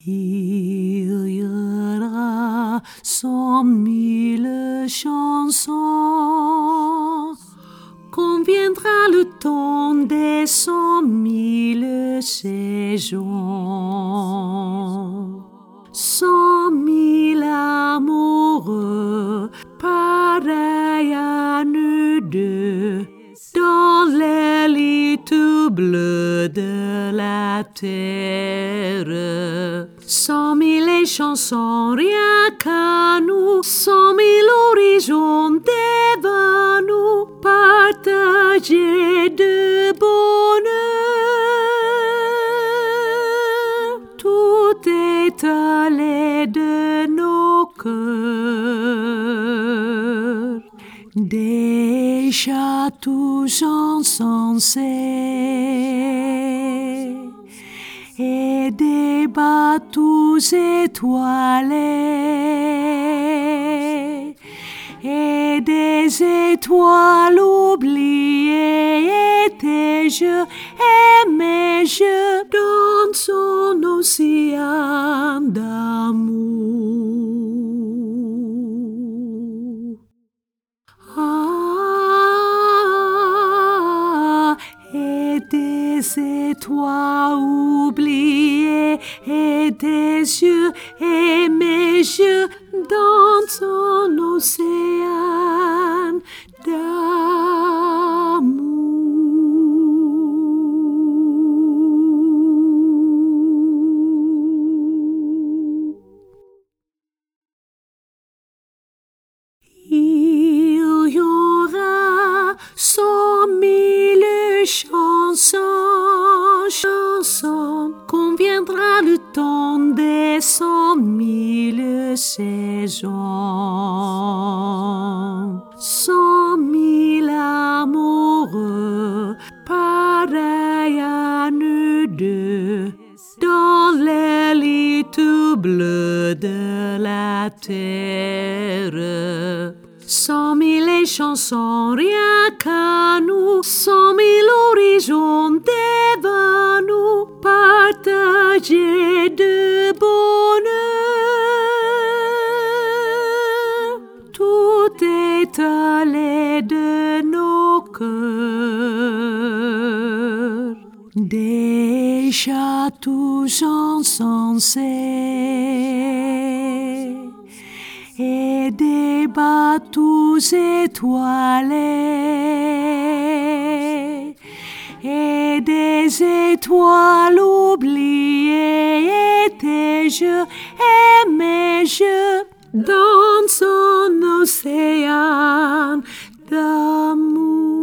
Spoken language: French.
Il y aura 100 000 chansons, quand viendra le temps des 100 000 saisons. 100 000 amoureux, pareils à nous deux, dans les lits tout bleus de la terre. 100 000 chansons, rien qu'à nous, 100 000 horizons devant nous, partagés de bonheur. Tout étalé de nos cœurs, déjà tous insensés, et des bateaux étoilés, et des étoiles oubliées, et tes jeux et mes jeux dans son océan d'amour. Et des étoiles oubliées, et des yeux et mes yeux dans son océan d'amour. Il y aura 100 000 chansons, quand viendra le temps des 100 000 saisons. 100 000 amoureux, pareils à nous deux, dans les lits tout bleus de la terre. 100 000 chansons, rien qu'à nous, 100 000 horizons devant nous, partagés de bonheur. Tout étalé de nos cœurs, déjà tous insensés, et des bateaux étoilés, et des étoiles oubliées, et tes jeux et mes jeux dans son océan d'amour.